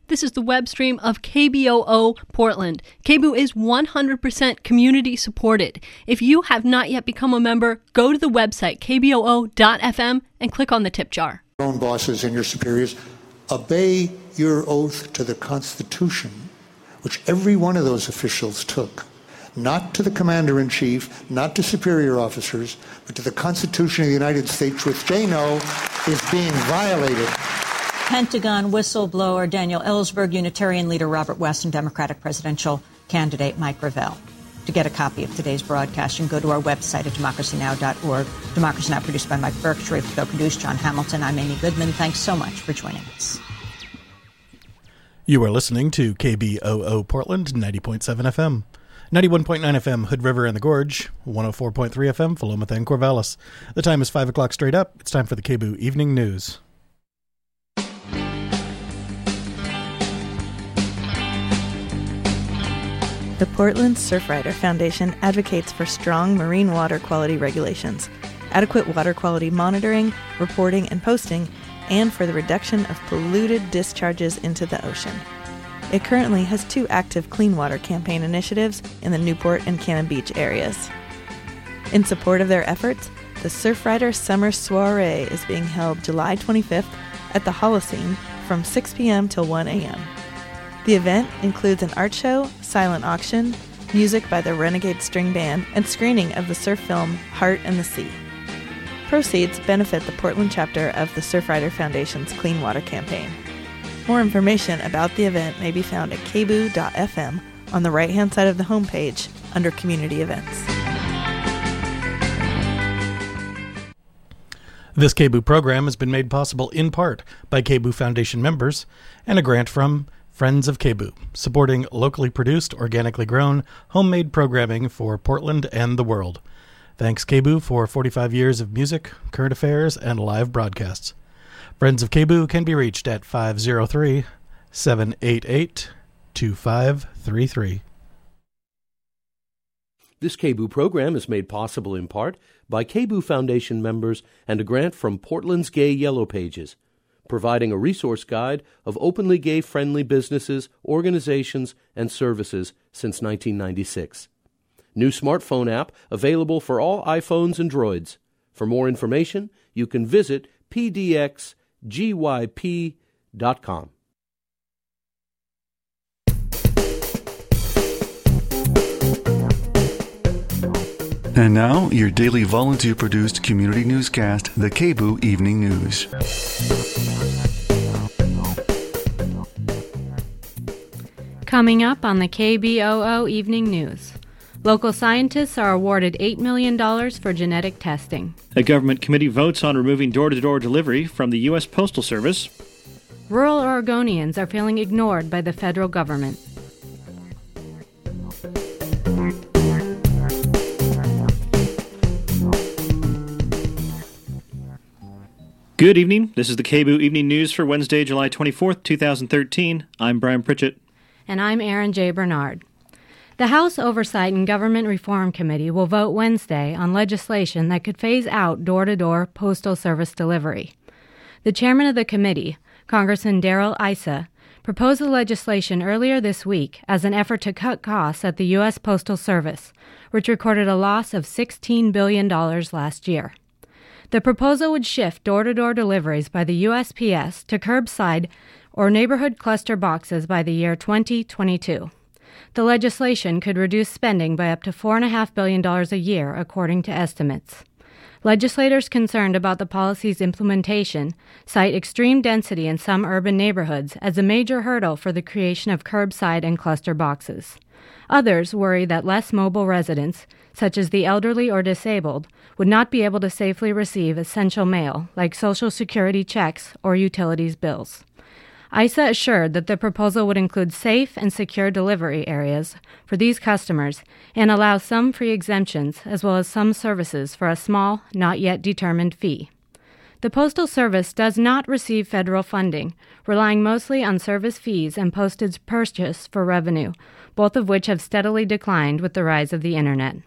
This is the web stream of KBOO Portland. KBOO is 100% community supported. If you have not yet become a member, go to the website kboo.fm and click on the tip jar. Your own bosses and your superiors, obey your oath to the Constitution, which every one of those officials took. Not to the Commander-in-Chief, not to superior officers, but to the Constitution of the United States, which they know is being violated. Pentagon whistleblower Daniel Ellsberg, Unitarian leader Robert West, and Democratic presidential candidate Mike Gravel. To get a copy of today's broadcast, you can go to our website at democracynow.org. Democracy Now! Produced by Mike Burke, Sharif Go, produced John Hamilton. I'm Amy Goodman. Thanks so much for joining us. You are listening to KBOO Portland, 90.7 FM. 91.9 FM, Hood River and the Gorge, 104.3 FM, Philomath and Corvallis. The time is 5 o'clock straight up. It's time for the KBOO Evening News. The Portland Surfrider Foundation advocates for strong marine water quality regulations, adequate water quality monitoring, reporting, and posting, and for the reduction of polluted discharges into the ocean. It currently has 2 active clean water campaign initiatives in the Newport and Cannon Beach areas. In support of their efforts, the Surfrider Summer Soiree is being held July 25th at the Holocene from 6 p.m. till 1 a.m. The event includes an art show, silent auction, music by the Renegade String Band, and screening of the surf film Heart and the Sea. Proceeds benefit the Portland chapter of the Surfrider Foundation's Clean Water Campaign. More information about the event may be found at kboo.fm on the right-hand side of the homepage under Community Events. This KBOO program has been made possible in part by KBOO Foundation members and a grant from Friends of KBOO, supporting locally produced, organically grown, homemade programming for Portland and the world. Thanks, KBOO, for 45 years of music, current affairs, and live broadcasts. Friends of KBOO can be reached at 503-788-2533. This KBOO program is made possible in part by KBOO Foundation members and a grant from Portland's Gay Yellow Pages, providing a resource guide of openly gay-friendly businesses, organizations, and services since 1996. New smartphone app available for all iPhones and Droids. For more information, you can visit pdxgyp.com. And now, your daily volunteer-produced community newscast, the KBOO Evening News. Coming up on the KBOO Evening News. Local scientists are awarded $8 million for genetic testing. A government committee votes on removing door-to-door delivery from the U.S. Postal Service. Rural Oregonians are feeling ignored by the federal government. Good evening. This is the KBOO Evening News for Wednesday, July 24th, 2013. I'm Brian Pritchett. And I'm Aaron J. Bernard. The House Oversight and Government Reform Committee will vote Wednesday on legislation that could phase out door-to-door Postal Service delivery. The chairman of the committee, Congressman Darrell Issa, proposed the legislation earlier this week as an effort to cut costs at the U.S. Postal Service, which recorded a loss of $16 billion last year. The proposal would shift door-to-door deliveries by the USPS to curbside or neighborhood cluster boxes by the year 2022. The legislation could reduce spending by up to $4.5 billion a year, according to estimates. Legislators concerned about the policy's implementation cite extreme density in some urban neighborhoods as a major hurdle for the creation of curbside and cluster boxes. Others worry that less mobile residents, such as the elderly or disabled, would not be able to safely receive essential mail like Social Security checks or utilities bills. Issa assured that the proposal would include safe and secure delivery areas for these customers and allow some free exemptions as well as some services for a small, not yet determined fee. The Postal Service does not receive federal funding, relying mostly on service fees and postage purchase for revenue, both of which have steadily declined with the rise of the Internet.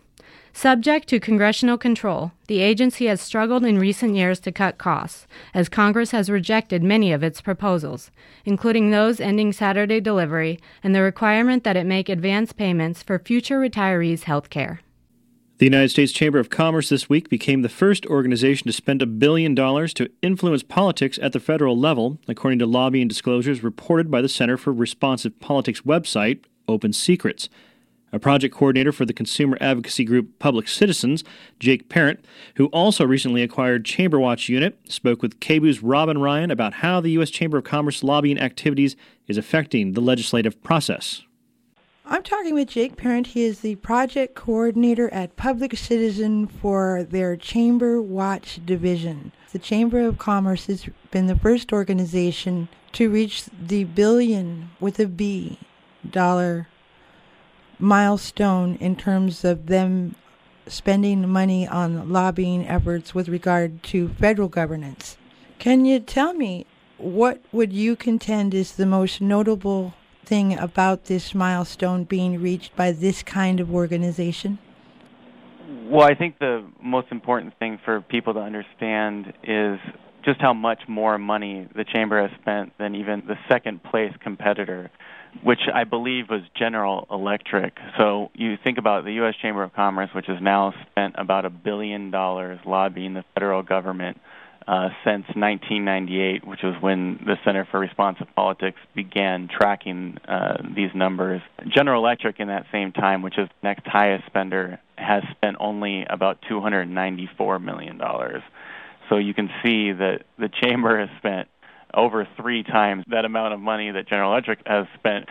Subject to congressional control, the agency has struggled in recent years to cut costs, as Congress has rejected many of its proposals, including those ending Saturday delivery and the requirement that it make advance payments for future retirees' health care. The United States Chamber of Commerce this week became the first organization to spend $1 billion to influence politics at the federal level, according to lobbying disclosures reported by the Center for Responsive Politics website, Open Secrets. A project coordinator for the consumer advocacy group Public Citizens, Jake Parent, who also recently acquired ChamberWatch unit, spoke with KBOO's Robin Ryan about how the U.S. Chamber of Commerce lobbying activities is affecting the legislative process. I'm talking with Jake Parent. He is the project coordinator at Public Citizen for their ChamberWatch division. The Chamber of Commerce has been the first organization to reach the billion with a B dollar milestone in terms of them spending money on lobbying efforts with regard to federal governance. Can you tell me what would you contend is the most notable thing about this milestone being reached by this kind of organization? Well, I think the most important thing for people to understand is just how much more money the Chamber has spent than even the second place competitor, which I believe was General Electric. So you think about the U.S. Chamber of Commerce, which has now spent about $1 billion lobbying the federal government since 1998, which was when the Center for Responsive Politics began tracking these numbers. General Electric in that same time, which is the next highest spender, has spent only about $294 million. So you can see that the Chamber has spent over 3 times that amount of money that General Electric has spent.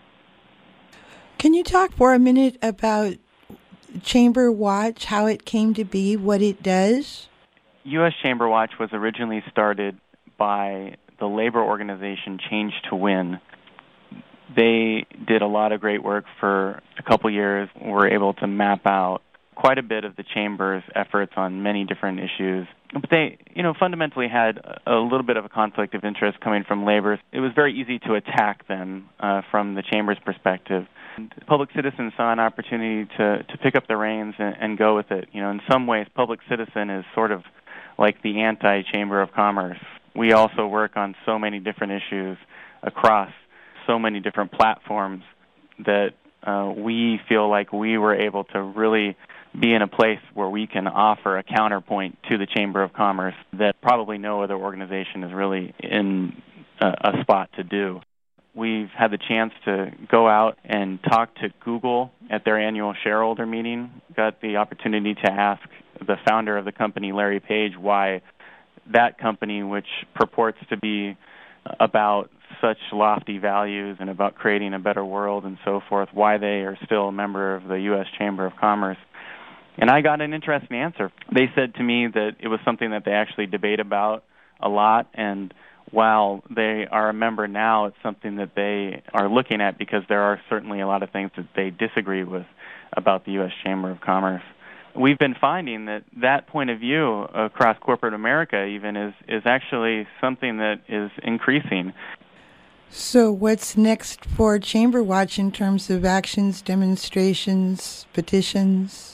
Can you talk for a minute about ChamberWatch, how it came to be, what it does? U.S. ChamberWatch was originally started by the labor organization Change to Win. They did a lot of great work for a couple years. Were able to map out quite a bit of the Chamber's efforts on many different issues. But they, fundamentally had a little bit of a conflict of interest coming from labor. It was very easy to attack them from the Chamber's perspective. And Public Citizen saw an opportunity to pick up the reins and go with it. In some ways, Public Citizen is sort of like the anti-Chamber of Commerce. We also work on so many different issues across so many different platforms that we feel like we were able to really be in a place where we can offer a counterpoint to the Chamber of Commerce that probably no other organization is really in a spot to do. We've had the chance to go out and talk to Google at their annual shareholder meeting. Got the opportunity to ask the founder of the company, Larry Page, why that company, which purports to be about such lofty values and about creating a better world and so forth, why they are still a member of the U.S. Chamber of Commerce. And I got an interesting answer. They said to me that it was something that they actually debate about a lot, and while they are a member now, it's something that they are looking at because there are certainly a lot of things that they disagree with about the U.S. Chamber of Commerce. We've been finding that point of view across corporate America even is actually something that is increasing. So what's next for ChamberWatch in terms of actions, demonstrations, petitions?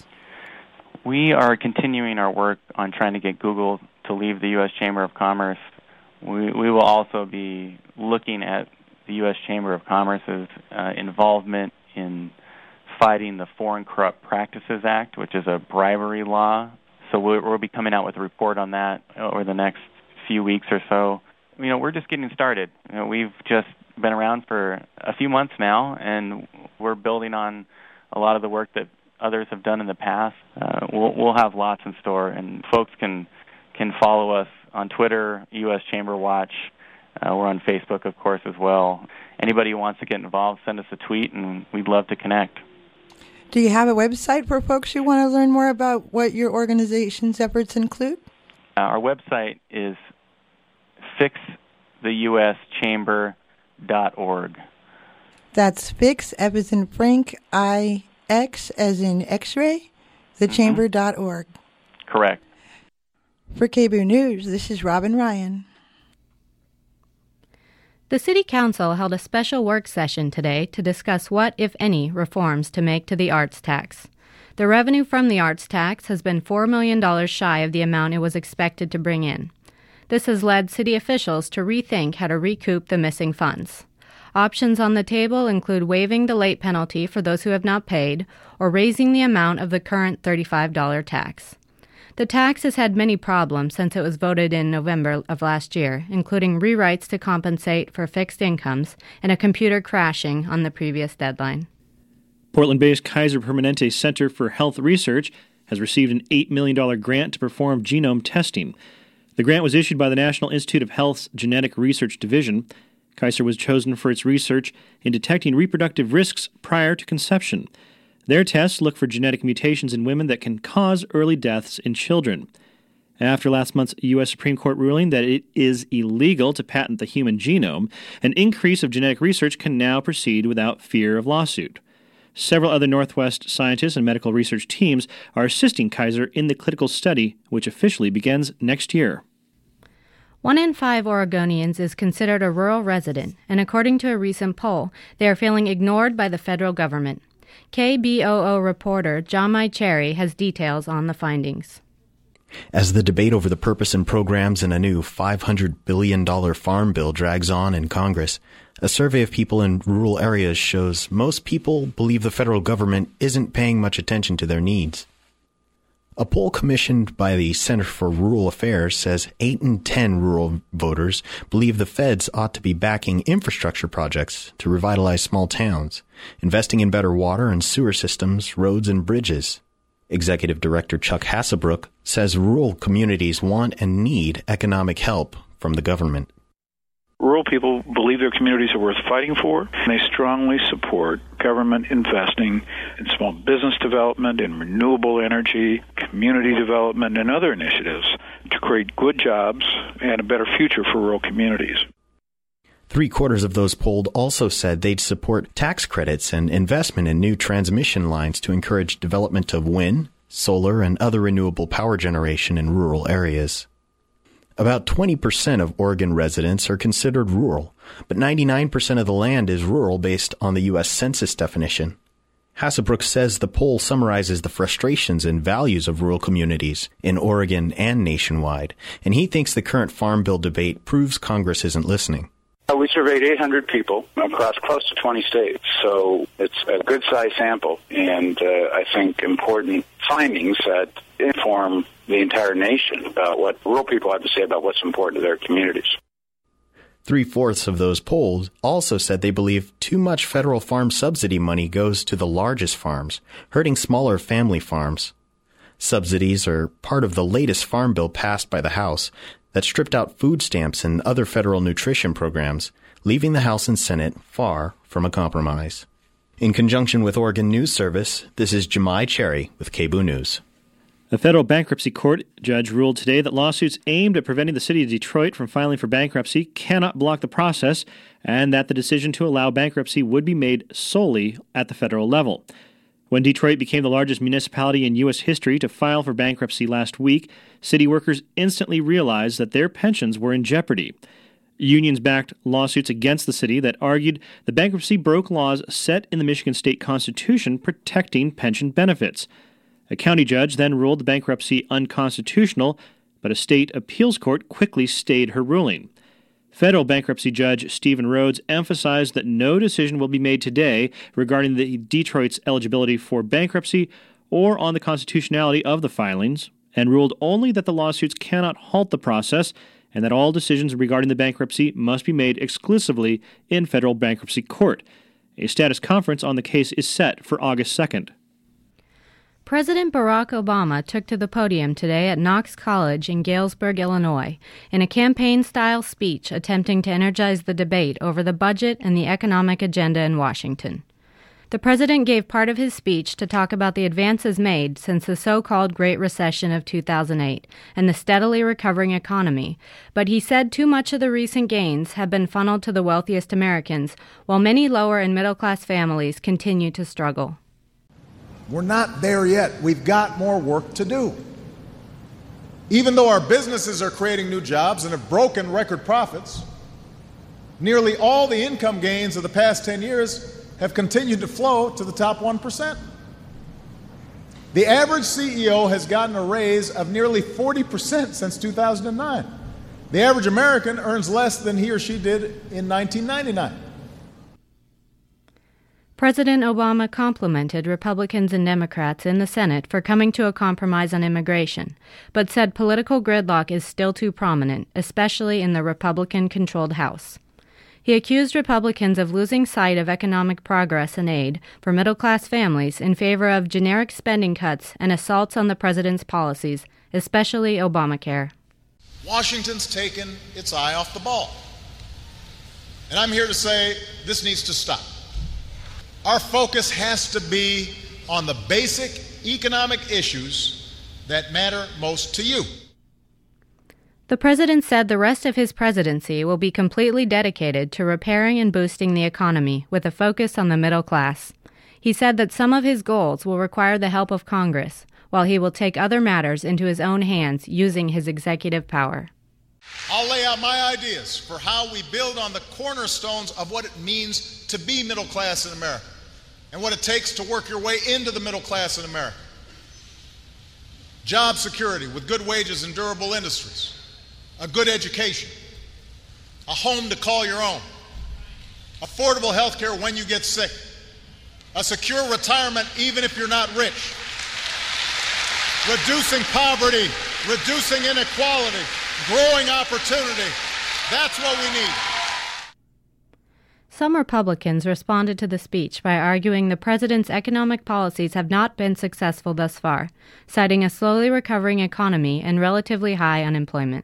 We are continuing our work on trying to get Google to leave the U.S. Chamber of Commerce. We will also be looking at the U.S. Chamber of Commerce's involvement in fighting the Foreign Corrupt Practices Act, which is a bribery law. So we'll be coming out with a report on that over the next few weeks or so. We're just getting started. We've just been around for a few months now, and we're building on a lot of the work that others have done in the past. We'll have lots in store, and folks can follow us on Twitter, U.S. Chamber Watch. We're on Facebook, of course, as well. Anybody who wants to get involved, send us a tweet, and we'd love to connect. Do you have a website for folks who want to learn more about what your organization's efforts include? Our website is fixtheuschamber.org. That's fix, F as in Frank, I-X as in X-ray, thechamber.org. Correct. For KBOO News, this is Robin Ryan. The City Council held a special work session today to discuss what, if any, reforms to make to the arts tax. The revenue from the arts tax has been $4 million shy of the amount it was expected to bring in. This has led city officials to rethink how to recoup the missing funds. Options on the table include waiving the late penalty for those who have not paid or raising the amount of the current $35 tax. The tax has had many problems since it was voted in November of last year, including rewrites to compensate for fixed incomes and a computer crashing on the previous deadline. Portland-based Kaiser Permanente Center for Health Research has received an $8 million grant to perform genome testing. The grant was issued by the National Institute of Health's Genetic Research Division. Kaiser was chosen for its research in detecting reproductive risks prior to conception. Their tests look for genetic mutations in women that can cause early deaths in children. After last month's U.S. Supreme Court ruling that it is illegal to patent the human genome, an increase of genetic research can now proceed without fear of lawsuit. Several other Northwest scientists and medical research teams are assisting Kaiser in the clinical study, which officially begins next year. 1 in 5 Oregonians is considered a rural resident, and according to a recent poll, they are feeling ignored by the federal government. KBOO reporter Jamai Cherry has details on the findings. As the debate over the purpose and programs in a new $500 billion farm bill drags on in Congress, a survey of people in rural areas shows most people believe the federal government isn't paying much attention to their needs. A poll commissioned by the Center for Rural Affairs says 8 in 10 rural voters believe the feds ought to be backing infrastructure projects to revitalize small towns, investing in better water and sewer systems, roads and bridges. Executive Director Chuck Hasselbrook says rural communities want and need economic help from the government. Rural people believe their communities are worth fighting for, and they strongly support government investing in small business development, in renewable energy, community development, and other initiatives to create good jobs and a better future for rural communities. 3/4 of those polled also said they'd support tax credits and investment in new transmission lines to encourage development of wind, solar, and other renewable power generation in rural areas. About 20% of Oregon residents are considered rural, but 99% of the land is rural based on the U.S. Census definition. Hasselbrook says the poll summarizes the frustrations and values of rural communities in Oregon and nationwide, and he thinks the current Farm Bill debate proves Congress isn't listening. We surveyed 800 people across close to 20 states, so it's a good-sized sample, and I think important findings that inform the entire nation about what rural people have to say about what's important to their communities. 3/4 of those polled also said they believe too much federal farm subsidy money goes to the largest farms, hurting smaller family farms. Subsidies are part of the latest farm bill passed by the House that stripped out food stamps and other federal nutrition programs, leaving the House and Senate far from a compromise. In conjunction with Oregon News Service, this is Jamai Cherry with KBOO News. A federal bankruptcy court judge ruled today that lawsuits aimed at preventing the city of Detroit from filing for bankruptcy cannot block the process, and that the decision to allow bankruptcy would be made solely at the federal level. When Detroit became the largest municipality in U.S. history to file for bankruptcy last week, city workers instantly realized that their pensions were in jeopardy. Unions backed lawsuits against the city that argued the bankruptcy broke laws set in the Michigan State Constitution protecting pension benefits. A county judge then ruled the bankruptcy unconstitutional, but a state appeals court quickly stayed her ruling. Federal bankruptcy judge Stephen Rhodes emphasized that no decision will be made today regarding the Detroit's eligibility for bankruptcy or on the constitutionality of the filings, and ruled only that the lawsuits cannot halt the process and that all decisions regarding the bankruptcy must be made exclusively in federal bankruptcy court. A status conference on the case is set for August 2nd. President Barack Obama took to the podium today at Knox College in Galesburg, Illinois, in a campaign-style speech attempting to energize the debate over the budget and the economic agenda in Washington. The president gave part of his speech to talk about the advances made since the so-called Great Recession of 2008 and the steadily recovering economy, but he said too much of the recent gains have been funneled to the wealthiest Americans, while many lower and middle-class families continue to struggle. We're not there yet. We've got more work to do. Even though our businesses are creating new jobs and have broken record profits, nearly all the income gains of the past 10 years have continued to flow to the top 1%. The average CEO has gotten a raise of nearly 40% since 2009. The average American earns less than he or she did in 1999. President Obama complimented Republicans and Democrats in the Senate for coming to a compromise on immigration, but said political gridlock is still too prominent, especially in the Republican-controlled House. He accused Republicans of losing sight of economic progress and aid for middle-class families in favor of generic spending cuts and assaults on the president's policies, especially Obamacare. Washington's taken its eye off the ball. And I'm here to say this needs to stop. Our focus has to be on the basic economic issues that matter most to you. The president said the rest of his presidency will be completely dedicated to repairing and boosting the economy with a focus on the middle class. He said that some of his goals will require the help of Congress, while he will take other matters into his own hands using his executive power. I'll lay out my ideas for how we build on the cornerstones of what it means to be middle class in America and what it takes to work your way into the middle class in America. Job security with good wages and durable industries, a good education, a home to call your own, affordable health care when you get sick, a secure retirement even if you're not rich, reducing poverty, reducing inequality, growing opportunity. That's what we need. Some Republicans responded to the speech by arguing the president's economic policies have not been successful thus far, citing a slowly recovering economy and relatively high unemployment.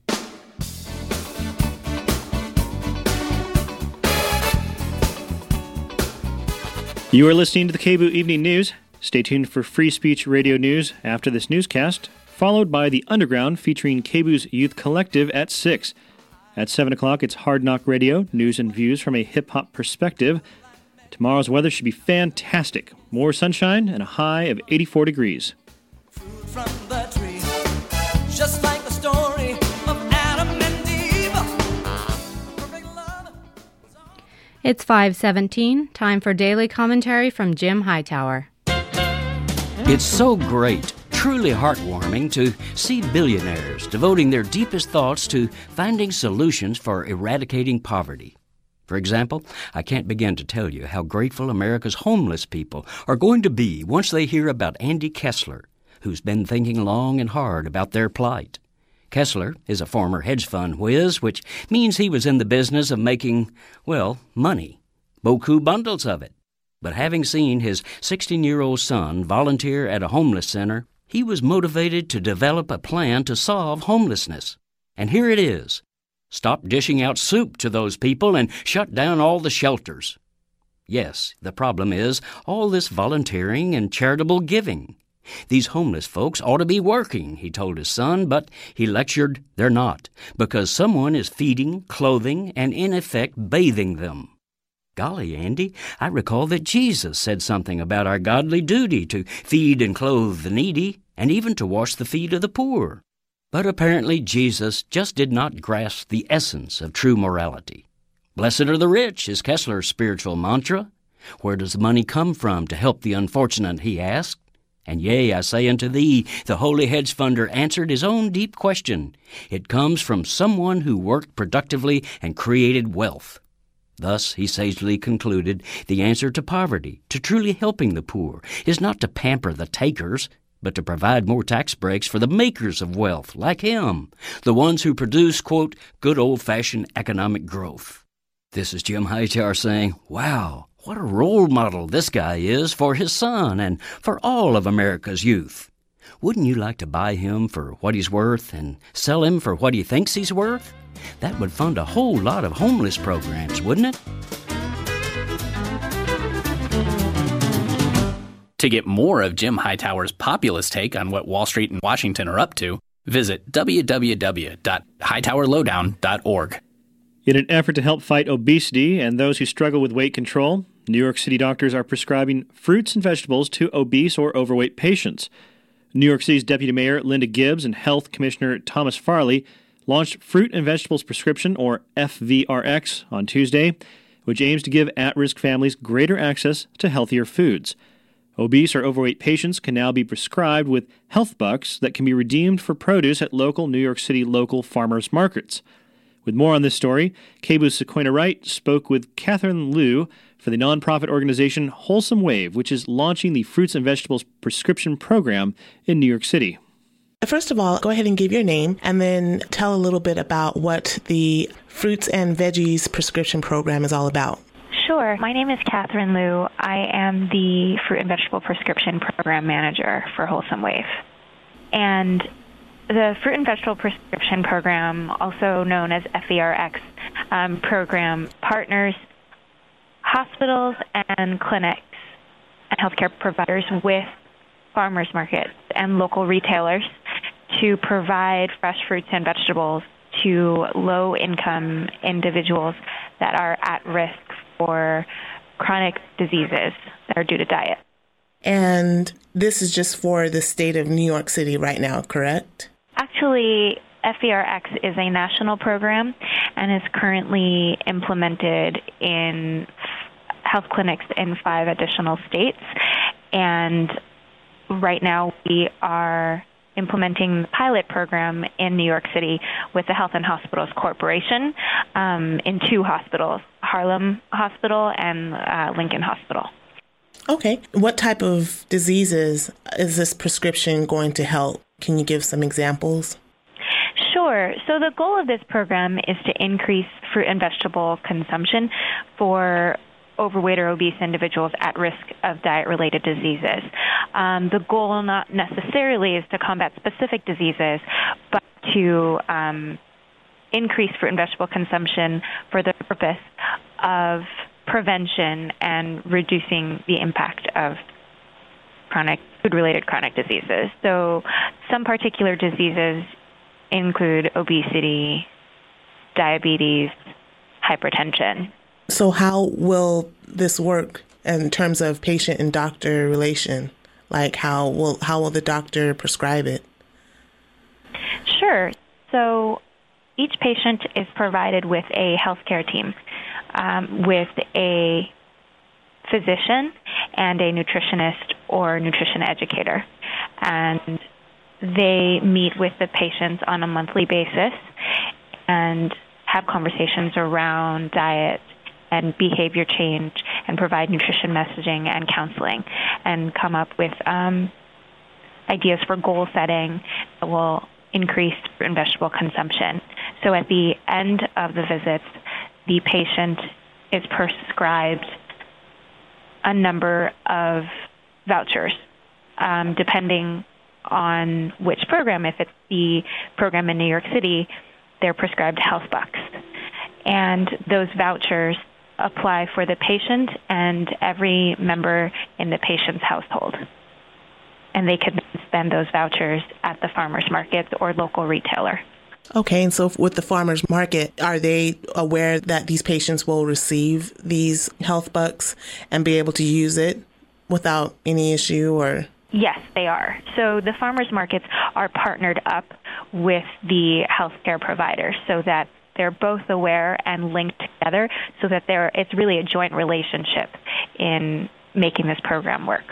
You are listening to the KBOO Evening News. Stay tuned for Free Speech Radio News after this newscast, followed by The Underground featuring KBOO's Youth Collective at 6. At 7 o'clock, it's Hard Knock Radio, news and views from a hip-hop perspective. Tomorrow's weather should be fantastic. More sunshine and a high of 84 degrees. From the tree, just like the story of Adam and Eve. It's 5:17, time for daily commentary from Jim Hightower. It's so great, truly heartwarming to see billionaires devoting their deepest thoughts to finding solutions for eradicating poverty. For example, I can't begin to tell you how grateful America's homeless people are going to be once they hear about Andy Kessler, who's been thinking long and hard about their plight. Kessler is a former hedge fund whiz, which means he was in the business of making, well, money. Beaucoup bundles of it. But having seen his 16-year-old son volunteer at a homeless center, he was motivated to develop a plan to solve homelessness. And here it is. Stop dishing out soup to those people and shut down all the shelters. Yes, the problem is all this volunteering and charitable giving. These homeless folks ought to be working, he told his son, but he lectured they're not, because someone is feeding, clothing, and in effect bathing them. Golly, Andy, I recall that Jesus said something about our godly duty to feed and clothe the needy, and even to wash the feet of the poor. But apparently Jesus just did not grasp the essence of true morality. Blessed are the rich is Kessler's spiritual mantra. Where does the money come from to help the unfortunate, he asked. And yea, I say unto thee, the holy hedge funder answered his own deep question. It comes from someone who worked productively and created wealth. Thus, he sagely concluded, the answer to poverty, to truly helping the poor, is not to pamper the takers, but to provide more tax breaks for the makers of wealth, like him, the ones who produce, quote, good old-fashioned economic growth. This is Jim Hightower saying, wow, what a role model this guy is for his son and for all of America's youth. Wouldn't you like to buy him for what he's worth and sell him for what he thinks he's worth? That would fund a whole lot of homeless programs, wouldn't it? To get more of Jim Hightower's populist take on what Wall Street and Washington are up to, visit www.hightowerlowdown.org. In an effort to help fight obesity and those who struggle with weight control, New York City doctors are prescribing fruits and vegetables to obese or overweight patients. New York City's Deputy Mayor Linda Gibbs and Health Commissioner Thomas Farley launched Fruit and Vegetables Prescription, or FVRX, on Tuesday, which aims to give at-risk families greater access to healthier foods. Obese or overweight patients can now be prescribed with health bucks that can be redeemed for produce at local New York City local farmers markets. With more on this story, KBOO's Sequoia Wright spoke with Catherine Liu for the nonprofit organization Wholesome Wave, which is launching the fruits and vegetables prescription program in New York City. First of all, go ahead and give your name and then tell a little bit about what the Fruits and Veggies prescription program is all about. Sure. My name is Catherine Liu. I am the Fruit and Vegetable Prescription Program Manager for Wholesome Wave. And the Fruit and Vegetable Prescription Program, also known as FVRX program, partners hospitals and clinics and healthcare providers with farmers markets and local retailers to provide fresh fruits and vegetables to low-income individuals that are at risk for chronic diseases that are due to diet. And this is just for the state of New York City right now, correct? Actually, FVRX is a national program and is currently implemented in health clinics in 5 additional states. And right now we are implementing the pilot program in New York City with the Health and Hospitals Corporation in 2 hospitals, Harlem Hospital and Lincoln Hospital. Okay. What type of diseases is this prescription going to help? Can you give some examples? Sure. So the goal of this program is to increase fruit and vegetable consumption for overweight or obese individuals at risk of diet-related diseases. The goal not necessarily is to combat specific diseases, but to increase fruit and vegetable consumption for the purpose of prevention and reducing the impact of food-related chronic diseases. So some particular diseases include obesity, diabetes, hypertension. So how will this work in terms of patient and doctor relation? Like how will the doctor prescribe it? Sure. So each patient is provided with a healthcare team, with a physician and a nutritionist or nutrition educator. And they meet with the patients on a monthly basis and have conversations around diet and behavior change and provide nutrition messaging and counseling and come up with ideas for goal setting that will increase fruit and vegetable consumption. So at the end of the visits, the patient is prescribed a number of vouchers, depending on which program. If it's the program in New York City, they're prescribed health bucks. And those vouchers apply for the patient and every member in the patient's household. And they can spend those vouchers at the farmers markets or local retailer. Okay, and so with the farmers market, are they aware that these patients will receive these health bucks and be able to use it without any issue or? Yes, they are. So the farmers markets are partnered up with the healthcare providers so that they're both aware and linked together so that it's really a joint relationship in making this program work.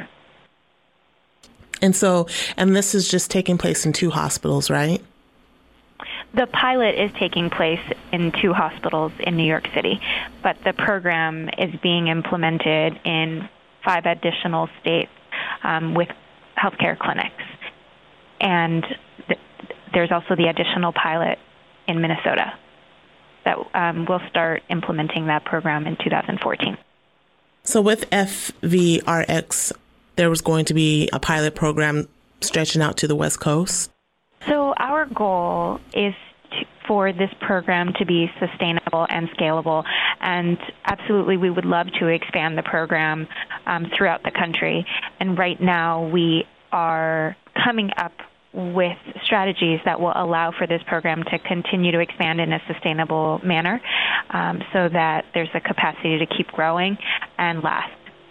And this is just taking place in 2 hospitals, right? The pilot is taking place in 2 hospitals in New York City, but the program is being implemented in 5 additional states with healthcare clinics. And there's also the additional pilot in Minnesota that will start implementing that program in 2014. So with FVRX, there was going to be a pilot program stretching out to the West Coast? So our goal is for this program to be sustainable and scalable, and absolutely we would love to expand the program throughout the country. And right now we are coming up with strategies that will allow for this program to continue to expand in a sustainable manner so that there's a capacity to keep growing and last.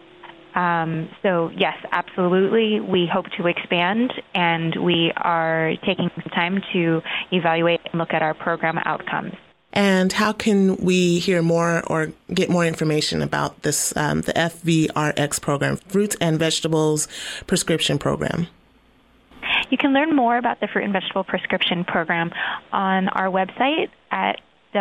So yes, absolutely, we hope to expand, and we are taking some time to evaluate and look at our program outcomes. And how can we hear more or get more information about this, the FVRX program, Fruits and Vegetables Prescription Program? You can learn more about the Fruit and Vegetable Prescription Program on our website at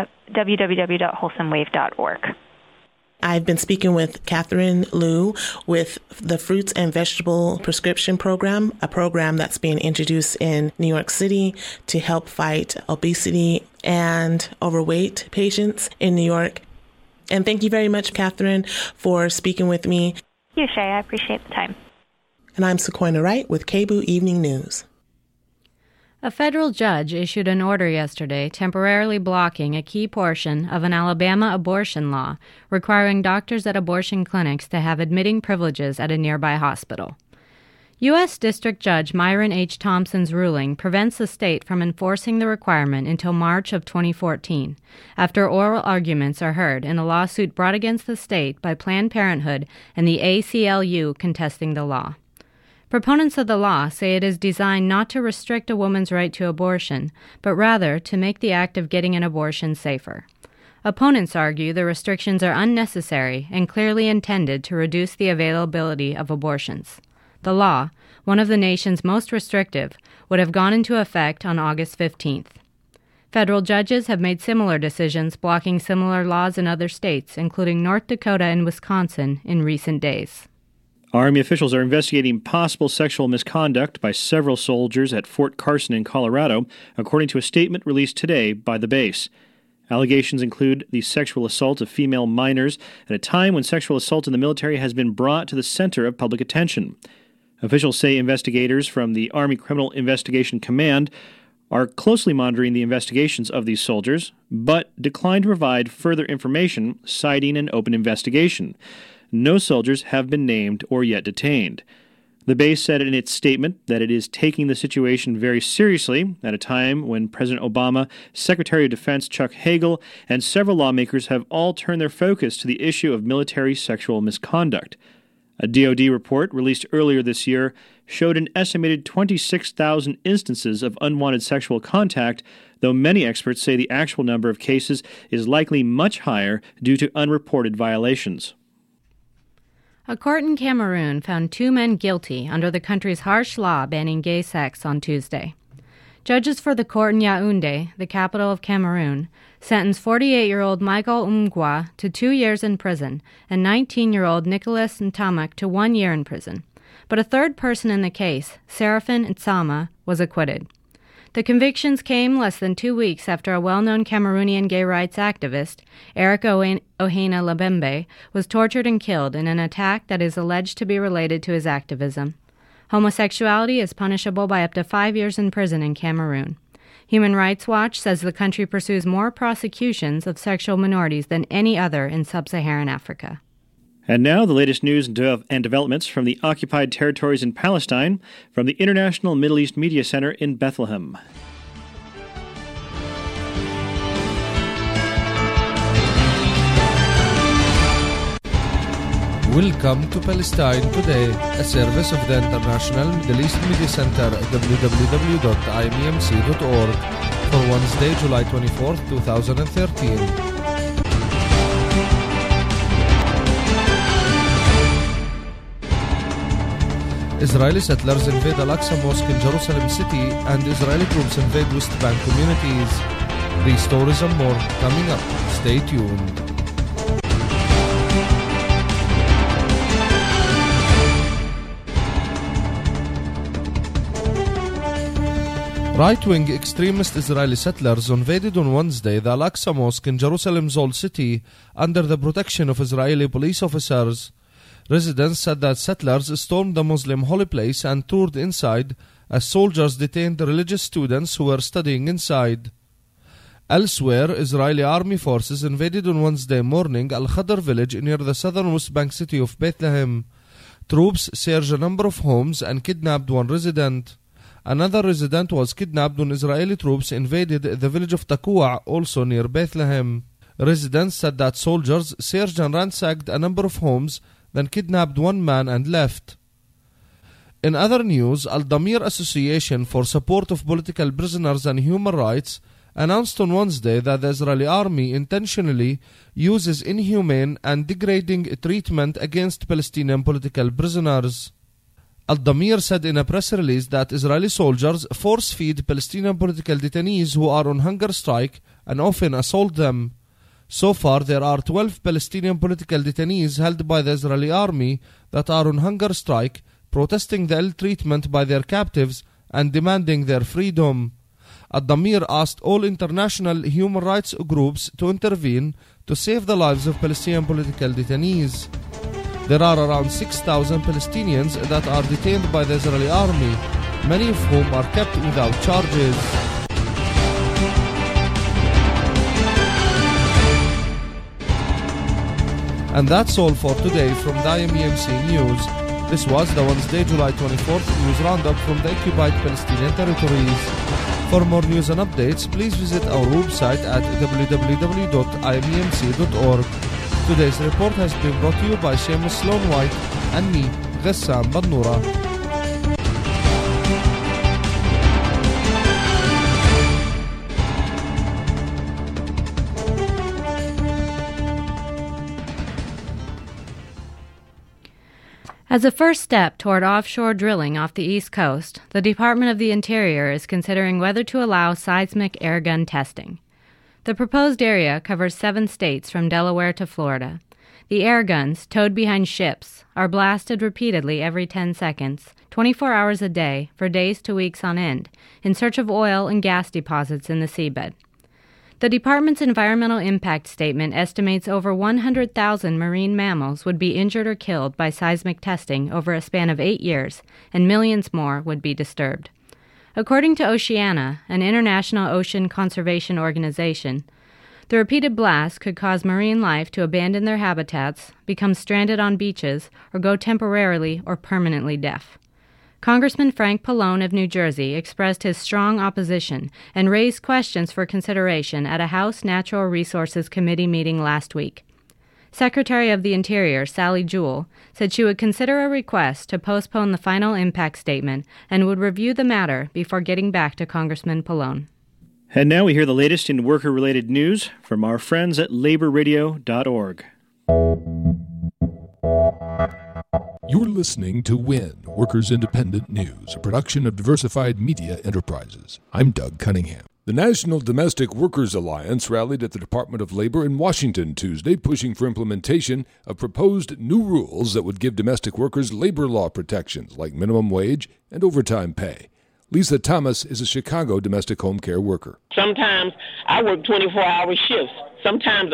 www.wholesomewave.org. I've been speaking with Catherine Liu with the Fruits and Vegetable Prescription Program, a program that's being introduced in New York City to help fight obesity and overweight patients in New York. And thank you very much, Catherine, for speaking with me. Thank you, Shay. I appreciate the time. And I'm Sequoia Wright with KBOO Evening News. A federal judge issued an order yesterday temporarily blocking a key portion of an Alabama abortion law requiring doctors at abortion clinics to have admitting privileges at a nearby hospital. U.S. District Judge Myron H. Thompson's ruling prevents the state from enforcing the requirement until March of 2014, after oral arguments are heard in a lawsuit brought against the state by Planned Parenthood and the ACLU contesting the law. Proponents of the law say it is designed not to restrict a woman's right to abortion, but rather to make the act of getting an abortion safer. Opponents argue the restrictions are unnecessary and clearly intended to reduce the availability of abortions. The law, one of the nation's most restrictive, would have gone into effect on August 15th. Federal judges have made similar decisions blocking similar laws in other states, including North Dakota and Wisconsin, in recent days. Army officials are investigating possible sexual misconduct by several soldiers at Fort Carson in Colorado, according to a statement released today by the base. Allegations include the sexual assault of female minors at a time when sexual assault in the military has been brought to the center of public attention. Officials say investigators from the Army Criminal Investigation Command are closely monitoring the investigations of these soldiers, but declined to provide further information, citing an open investigation. No soldiers have been named or yet detained. The base said in its statement that it is taking the situation very seriously at a time when President Obama, Secretary of Defense Chuck Hagel, and several lawmakers have all turned their focus to the issue of military sexual misconduct. A DoD report released earlier this year showed an estimated 26,000 instances of unwanted sexual contact, though many experts say the actual number of cases is likely much higher due to unreported violations. A court in Cameroon found 2 men guilty under the country's harsh law banning gay sex on Tuesday. Judges for the court in Yaoundé, the capital of Cameroon, sentenced 48-year-old Michael Umgwa to 2 years in prison and 19-year-old Nicholas Ntamak to 1 year in prison. But a third person in the case, Seraphin Nsama, was acquitted. The convictions came less than 2 weeks after a well-known Cameroonian gay rights activist, Eric Ohena Labembe, was tortured and killed in an attack that is alleged to be related to his activism. Homosexuality is punishable by up to 5 years in prison in Cameroon. Human Rights Watch says the country pursues more prosecutions of sexual minorities than any other in sub-Saharan Africa. And now the latest news and developments from the occupied territories in Palestine from the International Middle East Media Center in Bethlehem. Welcome to Palestine Today, a service of the International Middle East Media Center at www.imemc.org for Wednesday, July 24, 2013. Israeli settlers invade Al-Aqsa Mosque in Jerusalem City and Israeli troops invade West Bank communities. These stories and more coming up. Stay tuned. Right-wing extremist Israeli settlers invaded on Wednesday the Al-Aqsa Mosque in Jerusalem's Old City under the protection of Israeli police officers. Residents said that settlers stormed the Muslim holy place and toured inside as soldiers detained religious students who were studying inside. Elsewhere, Israeli army forces invaded on Wednesday morning Al-Khadr village near the southern West Bank city of Bethlehem. Troops searched a number of homes and kidnapped one resident. Another resident was kidnapped when Israeli troops invaded the village of Takua, also near Bethlehem. Residents said that soldiers searched and ransacked a number of homes, then kidnapped one man and left. In other news, Al-Damir Association for Support of Political Prisoners and Human Rights announced on Wednesday that the Israeli army intentionally uses inhumane and degrading treatment against Palestinian political prisoners. Al-Damir said in a press release that Israeli soldiers force-feed Palestinian political detainees who are on hunger strike and often assault them. So far, there are 12 Palestinian political detainees held by the Israeli army that are on hunger strike, protesting the ill treatment by their captives and demanding their freedom. Al-Damir asked all international human rights groups to intervene to save the lives of Palestinian political detainees. There are around 6,000 Palestinians that are detained by the Israeli army, many of whom are kept without charges. And that's all for today from the IMEMC News. This was the Wednesday, July 24th news roundup from the occupied Palestinian territories. For more news and updates, please visit our website at www.imemc.org. Today's report has been brought to you by Seamus Sloan White and me, Ghessam Badnoura. As a first step toward offshore drilling off the East Coast, the Department of the Interior is considering whether to allow seismic airgun testing. The proposed area covers 7 states from Delaware to Florida. The air guns, towed behind ships, are blasted repeatedly every 10 seconds, 24 hours a day, for days to weeks on end, in search of oil and gas deposits in the seabed. The department's environmental impact statement estimates over 100,000 marine mammals would be injured or killed by seismic testing over a span of 8 years, and millions more would be disturbed. According to Oceana, an international ocean conservation organization, the repeated blasts could cause marine life to abandon their habitats, become stranded on beaches, or go temporarily or permanently deaf. Congressman Frank Pallone of New Jersey expressed his strong opposition and raised questions for consideration at a House Natural Resources Committee meeting last week. Secretary of the Interior, Sally Jewell, said she would consider a request to postpone the final impact statement and would review the matter before getting back to Congressman Pallone. And now we hear the latest in worker-related news from our friends at laborradio.org. You're listening to WIN, Workers Independent News, a production of Diversified Media Enterprises. I'm Doug Cunningham. The National Domestic Workers Alliance rallied at the Department of Labor in Washington Tuesday, pushing for implementation of proposed new rules that would give domestic workers labor law protections like minimum wage and overtime pay. Lisa Thomas is a Chicago domestic home care worker. Sometimes I work 24-hour shifts. Sometimes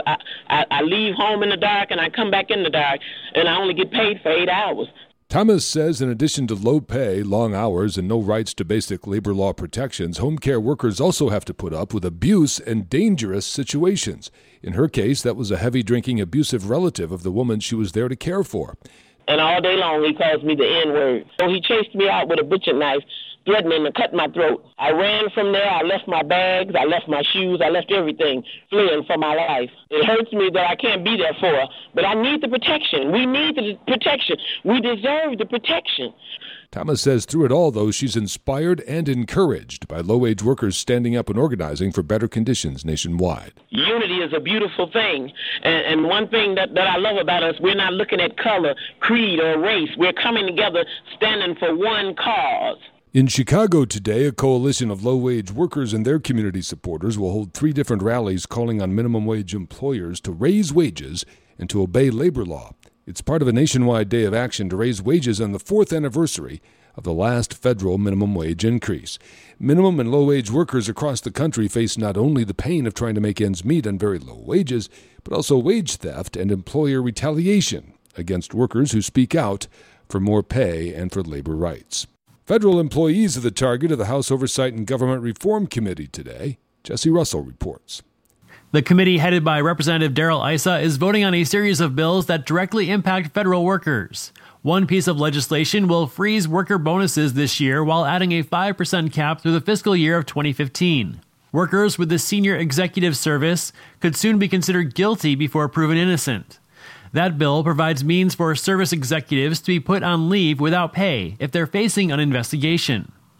I leave home in the dark and I come back in the dark, and I only get paid for 8 hours. Thomas says in addition to low pay, long hours, and no rights to basic labor law protections, home care workers also have to put up with abuse and dangerous situations. In her case, that was a heavy-drinking, abusive relative of the woman she was there to care for. And all day long he calls me the N-word. So he chased me out with a butcher knife, threatening to cut my throat. I ran from there. I left my bags. I left my shoes. I left everything, fleeing for my life. It hurts me that I can't be there for her, but I need the protection. We need the protection. We deserve the protection. Thomas says through it all, though, she's inspired and encouraged by low-wage workers standing up and organizing for better conditions nationwide. Unity is a beautiful thing, and one thing that I love about us, we're not looking at color, creed, or race. We're coming together, standing for one cause. In Chicago today, a coalition of low-wage workers and their community supporters will hold 3 different rallies calling on minimum wage employers to raise wages and to obey labor law. It's part of a nationwide day of action to raise wages on the 4th anniversary of the last federal minimum wage increase. Minimum and low-wage workers across the country face not only the pain of trying to make ends meet on very low wages, but also wage theft and employer retaliation against workers who speak out for more pay and for labor rights. Federal employees are the target of the House Oversight and Government Reform Committee today. Jesse Russell reports. The committee headed by Representative Darrell Issa is voting on a series of bills that directly impact federal workers. One piece of legislation will freeze worker bonuses this year while adding a 5% cap through the fiscal year of 2015. Workers with the Senior Executive Service could soon be considered guilty before proven innocent. That bill provides means for service executives to be put on leave without pay if they're facing an investigation.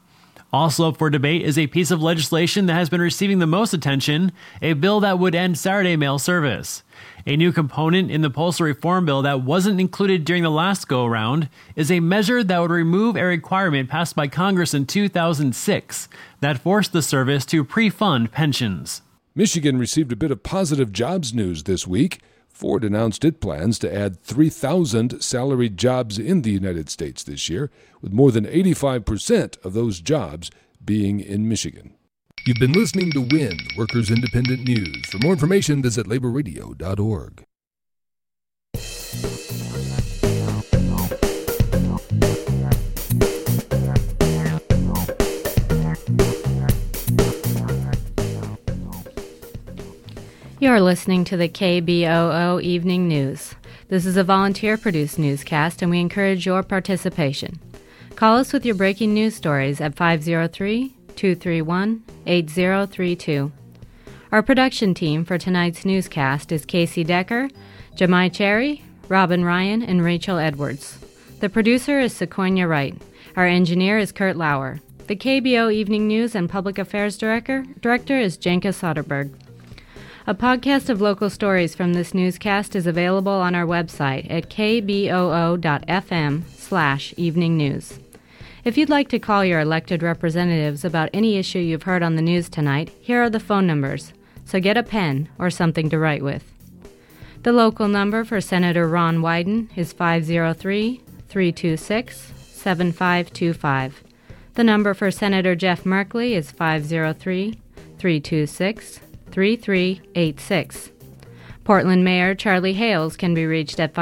Also up for debate is a piece of legislation that has been receiving the most attention, a bill that would end Saturday mail service. A new component in the postal reform bill that wasn't included during the last go-around is a measure that would remove a requirement passed by Congress in 2006 that forced the service to pre-fund pensions. Michigan received a bit of positive jobs news this week. Ford announced it plans to add 3,000 salaried jobs in the United States this year, with more than 85% of those jobs being in Michigan. You've been listening to WIN, Workers Independent News. For more information, visit laborradio.org. You're listening to the KBOO Evening News. This is a volunteer-produced newscast, and we encourage your participation. Call us with your breaking news stories at 503-231-8032. Our production team for tonight's newscast is Casey Decker, Jemai Cherry, Robin Ryan, and Rachel Edwards. The producer is Sequoia Wright. Our engineer is Kurt Lauer. The KBO Evening News and Public Affairs Director is Janka Soderberg. A podcast of local stories from this newscast is available on our website at kboo.fm/evening news. If you'd like to call your elected representatives about any issue you've heard on the news tonight, here are the phone numbers, so get a pen or something to write with. The local number for Senator Ron Wyden is 503-326-7525. The number for Senator Jeff Merkley is 503-326-3386. Portland Mayor Charlie Hales can be reached at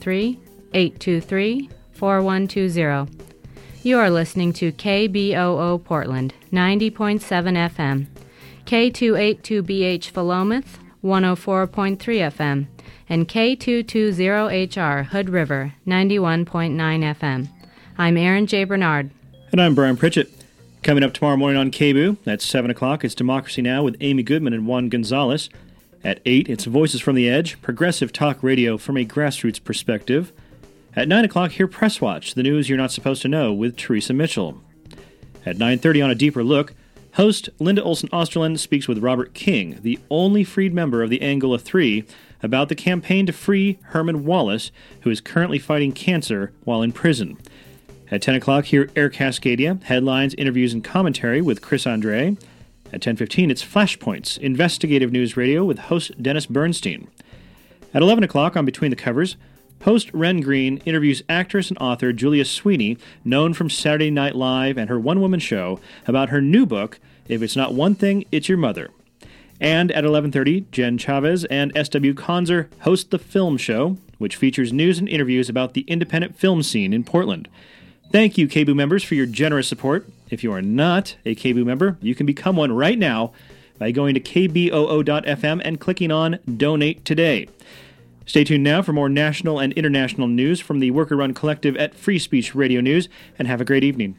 503-823-4120. You are listening to KBOO Portland, 90.7 FM, K282BH Philomath, 104.3 FM, and K220HR Hood River, 91.9 FM. I'm Aaron J. Bernard. And I'm Brian Pritchett. Coming up tomorrow morning on KBOO, at 7 o'clock, it's Democracy Now! With Amy Goodman and Juan Gonzalez. At 8, it's Voices from the Edge, progressive talk radio from a grassroots perspective. At 9 o'clock, hear Press Watch, the news you're not supposed to know, with Teresa Mitchell. At 9:30 on A Deeper Look, host Linda Olson-Osterlund speaks with Robert King, the only freed member of the Angola Three, about the campaign to free Herman Wallace, who is currently fighting cancer while in prison. At 10 o'clock, hear Air Cascadia, headlines, interviews, and commentary with Chris Andre. At 10:15, it's Flashpoints, investigative news radio with host Dennis Bernstein. At 11 o'clock on Between the Covers, host Ren Green interviews actress and author Julia Sweeney, known from Saturday Night Live and her one-woman show, about her new book, If It's Not One Thing, It's Your Mother. And at 11:30, Jen Chavez and S.W. Konzer host The Film Show, which features news and interviews about the independent film scene in Portland. Thank you, KBOO members, for your generous support. If you are not a KBOO member, you can become one right now by going to kboo.fm and clicking on Donate Today. Stay tuned now for more national and international news from the Worker Run Collective at Free Speech Radio News, and have a great evening.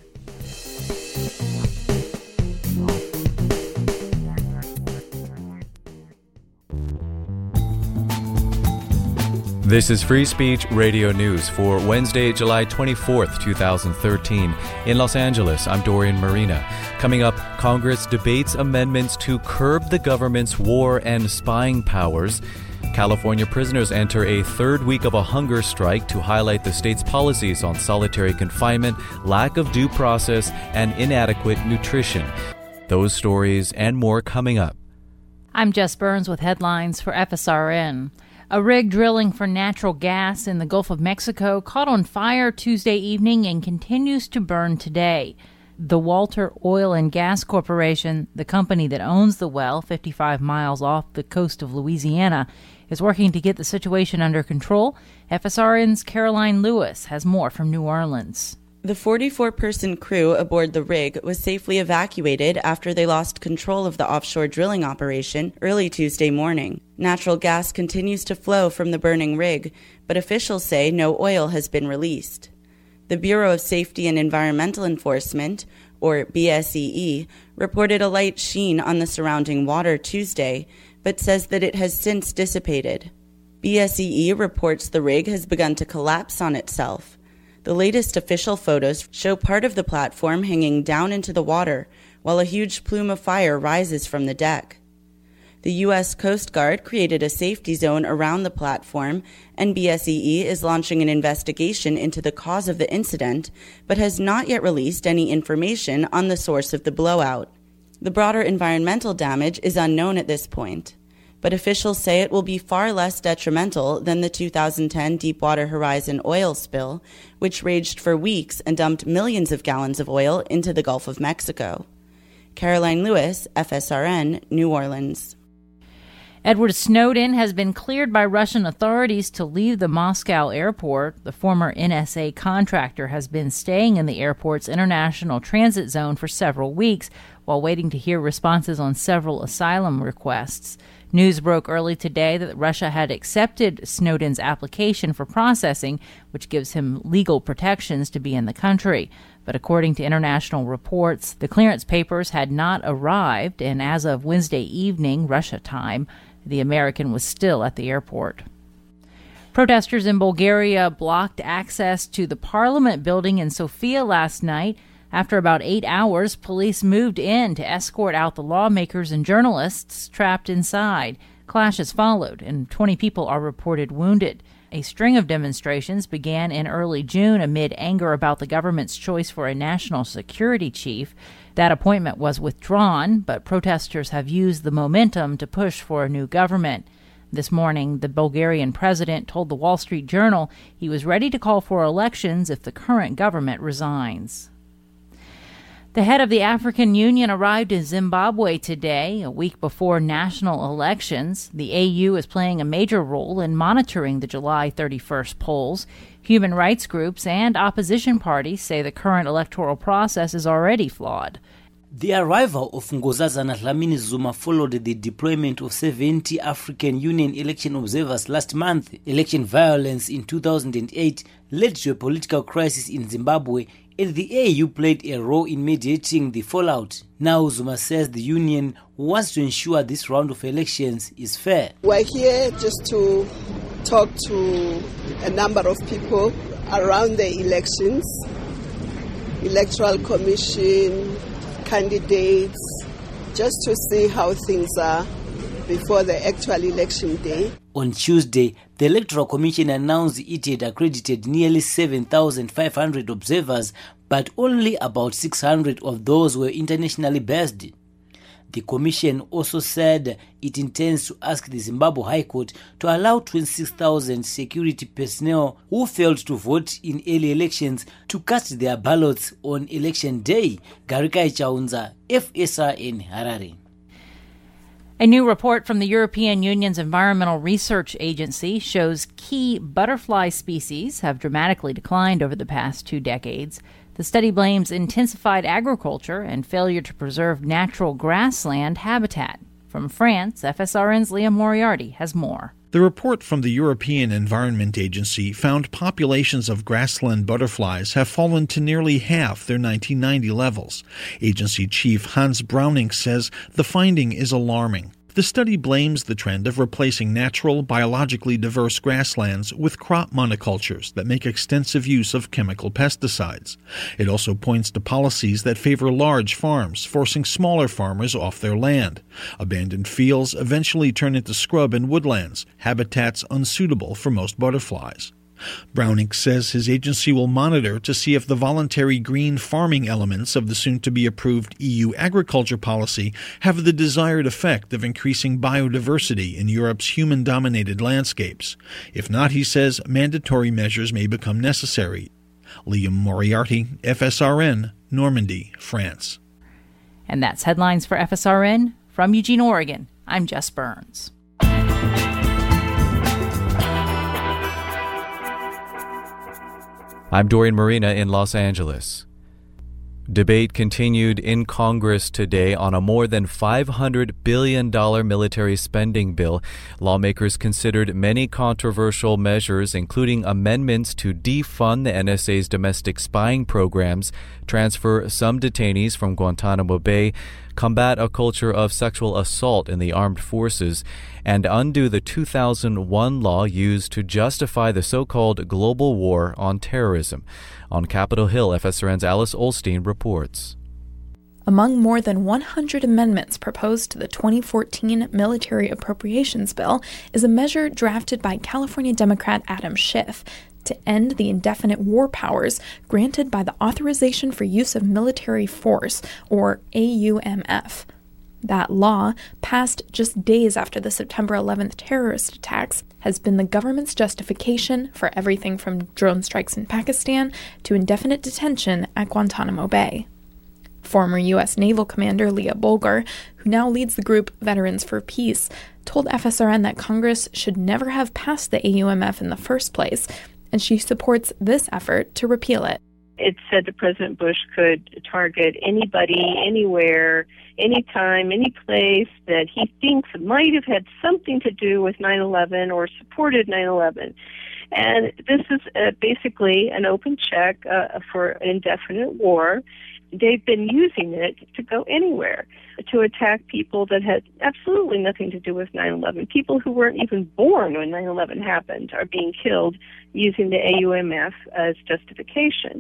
This is Free Speech Radio News for Wednesday, July 24th, 2013. In Los Angeles, I'm Dorian Marina. Coming up, Congress debates amendments to curb the government's war and spying powers. California prisoners enter a third week of a hunger strike to highlight the state's policies on solitary confinement, lack of due process, and inadequate nutrition. Those stories and more coming up. I'm Jess Burns with headlines for FSRN. A rig drilling for natural gas in the Gulf of Mexico caught on fire Tuesday evening and continues to burn today. The Walter Oil and Gas Corporation, the company that owns the well 55 miles off the coast of Louisiana, is working to get the situation under control. FSRN's Caroline Lewis has more from New Orleans. The 44-person crew aboard the rig was safely evacuated after they lost control of the offshore drilling operation early Tuesday morning. Natural gas continues to flow from the burning rig, but officials say no oil has been released. The Bureau of Safety and Environmental Enforcement, or BSEE, reported a light sheen on the surrounding water Tuesday, but says that it has since dissipated. BSEE reports the rig has begun to collapse on itself. The latest official photos show part of the platform hanging down into the water, while a huge plume of fire rises from the deck. The U.S. Coast Guard created a safety zone around the platform, and BSEE is launching an investigation into the cause of the incident, but has not yet released any information on the source of the blowout. The broader environmental damage is unknown at this point, but officials say it will be far less detrimental than the 2010 Deepwater Horizon oil spill, which raged for weeks and dumped millions of gallons of oil into the Gulf of Mexico. Caroline Lewis, FSRN, New Orleans. Edward Snowden has been cleared by Russian authorities to leave the Moscow airport. The former NSA contractor has been staying in the airport's international transit zone for several weeks while waiting to hear responses on several asylum requests. News broke early today that Russia had accepted Snowden's application for processing, which gives him legal protections to be in the country. But according to international reports, the clearance papers had not arrived, and as of Wednesday evening, Russia time, the American was still at the airport. Protesters in Bulgaria blocked access to the Parliament building in Sofia last night. After about 8 hours, police moved in to escort out the lawmakers and journalists trapped inside. Clashes followed, and 20 people are reported wounded. A string of demonstrations began in early June amid anger about the government's choice for a national security chief. That appointment was withdrawn, but protesters have used the momentum to push for a new government. This morning, the Bulgarian president told the Wall Street Journal he was ready to call for elections if the current government resigns. The head of the African Union arrived in Zimbabwe today, a week before national elections. The AU is playing a major role in monitoring the July 31st polls. Human rights groups and opposition parties say the current electoral process is already flawed. The arrival of Nkosazana Dlamini Zuma followed the deployment of 70 African Union election observers last month. Election violence in 2008 led to a political crisis in Zimbabwe, and the AU played a role in mediating the fallout. Now Zuma says the union wants to ensure this round of elections is fair. We're here just to talk to a number of people around the elections, Electoral Commission, candidates, just to see how things are before the actual election day. On Tuesday, the Electoral Commission announced it had accredited nearly 7,500 observers, but only about 600 of those were internationally based. The Commission also said it intends to ask the Zimbabwe High Court to allow 26,000 security personnel who failed to vote in early elections to cast their ballots on election day. Garikai Chaunza, FSRN Harare. A new report from the European Union's Environmental Research Agency shows key butterfly species have dramatically declined over the past 2 decades. The study blames intensified agriculture and failure to preserve natural grassland habitat. From France, FSRN's Liam Moriarty has more. The report from the European Environment Agency found populations of grassland butterflies have fallen to nearly half their 1990 levels. Agency Chief Hans Browning says the finding is alarming. The study blames the trend of replacing natural, biologically diverse grasslands with crop monocultures that make extensive use of chemical pesticides. It also points to policies that favor large farms, forcing smaller farmers off their land. Abandoned fields eventually turn into scrub and woodlands, habitats unsuitable for most butterflies. Browning says his agency will monitor to see if the voluntary green farming elements of the soon-to-be-approved EU agriculture policy have the desired effect of increasing biodiversity in Europe's human-dominated landscapes. If not, he says, mandatory measures may become necessary. Liam Moriarty, FSRN, Normandy, France. And that's headlines for FSRN. From Eugene, Oregon, I'm Jess Burns. I'm Dorian Marina in Los Angeles. Debate continued in Congress today on a more than $500 billion military spending bill. Lawmakers considered many controversial measures, including amendments to defund the NSA's domestic spying programs, transfer some detainees from Guantanamo Bay, combat a culture of sexual assault in the armed forces, and undo the 2001 law used to justify the so-called global war on terrorism. On Capitol Hill, FSRN's Alice Olstein reports. Among more than 100 amendments proposed to the 2014 Military Appropriations Bill is a measure drafted by California Democrat Adam Schiff to end the indefinite war powers granted by the Authorization for Use of Military Force, or AUMF. That law, passed just days after the September 11th terrorist attacks, has been the government's justification for everything from drone strikes in Pakistan to indefinite detention at Guantanamo Bay. Former U.S. Naval Commander Leah Bolger, who now leads the group Veterans for Peace, told FSRN that Congress should never have passed the AUMF in the first place, and she supports this effort to repeal it. It said that President Bush could target anybody, anywhere, anytime, any place that he thinks might have had something to do with 9/11 or supported 9/11. And this is basically an open check for an indefinite war. They've been using it to go anywhere, to attack people that had absolutely nothing to do with 9/11. People who weren't even born when 9/11 happened are being killed using the AUMF as justification.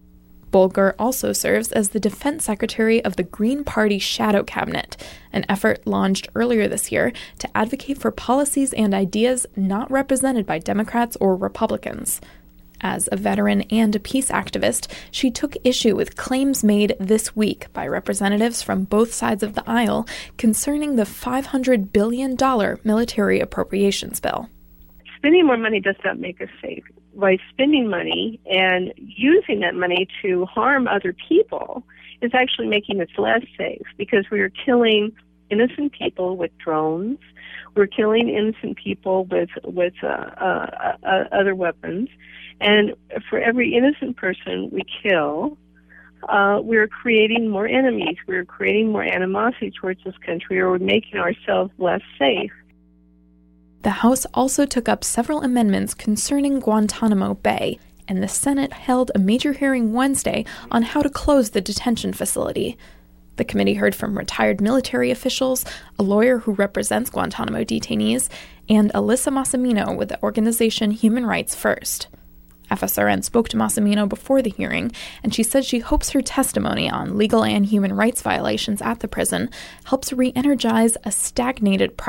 Bolger also serves as the defense secretary of the Green Party Shadow Cabinet, an effort launched earlier this year to advocate for policies and ideas not represented by Democrats or Republicans. As a veteran and a peace activist, she took issue with claims made this week by representatives from both sides of the aisle concerning the $500 billion military appropriations bill. Spending more money does not make us safe. By spending money and using that money to harm other people is actually making us less safe, because we are killing innocent people with drones. We're killing innocent people with other weapons. And for every innocent person we kill, we're creating more enemies. We're creating more animosity towards this country, or we're making ourselves less safe. The House also took up several amendments concerning Guantanamo Bay, and the Senate held a major hearing Wednesday on how to close the detention facility. The committee heard from retired military officials, a lawyer who represents Guantanamo detainees, and Alyssa Massimino with the organization Human Rights First. FSRN spoke to Massimino before the hearing, and she said she hopes her testimony on legal and human rights violations at the prison helps re-energize a stagnated process